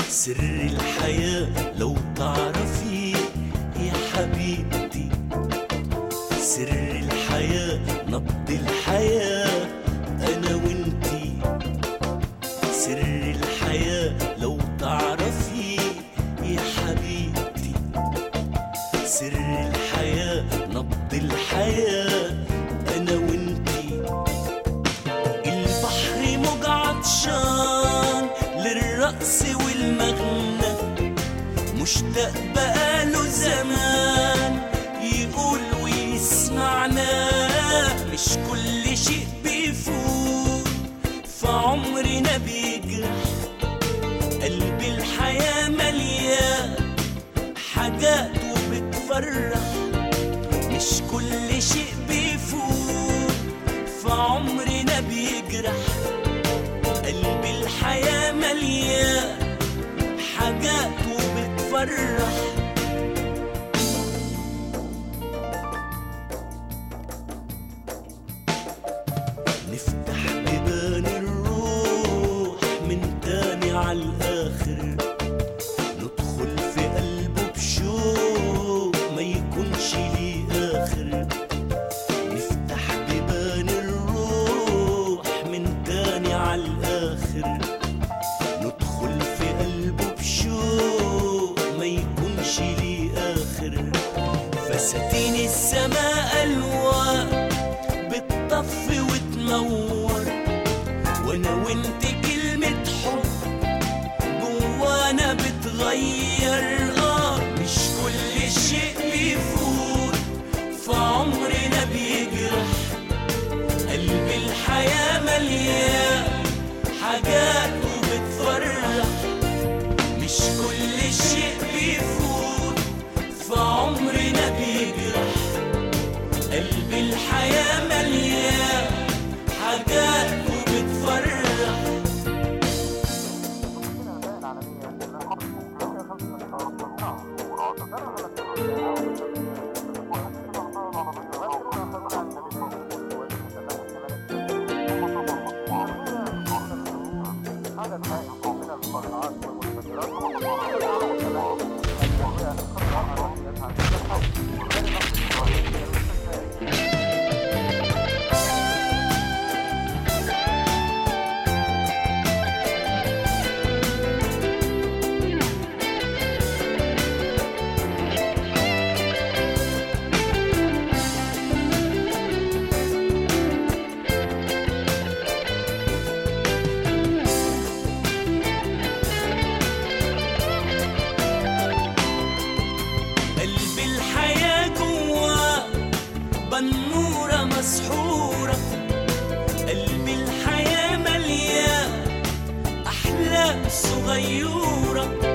سر الحياة لو تعرفي يا حبيبتي، سر الحياة نبض الحياة أنا وإنتي. سر الحياة لو تعرفي يا حبيبتي، سر الحياة نبض الحياة أنا وإنتي. البحر موج عطشان للرقص والمغنى، مشتاق بقاله زمان يقول ويسمعنا. مش كل شيء بيفوت فعمرنا بيجرح، قلب الحياة مليان حاجات وبتفرح. مش كل شيء بيفوت فعمرنا بيجرح، قلب الحياة مليان حاجات وبتفرح. نفتح بيبان الروح من تاني عالآخر، ندخل في قلبه بشوق ما يكونش ليه آخر. نفتح بيبان الروح من تاني عالآخر، ندخل في قلبه بشوق ما يكونش ليه آخر. فساتين السماء ألوان بتطفي وتنور، وانا وانت كلمة حب جوانا بتغير. مش كل شيء بيفوت فعمرنا بيجرح، قلب الحياة مليان حاجات وبتفرح. مش كل شيء بيفوت فعمرنا بيجرح، قلب الحياة مليان حاجات وبتفرح. النورة مسحورة، قلب الحياة مليان أحلام صغيورة.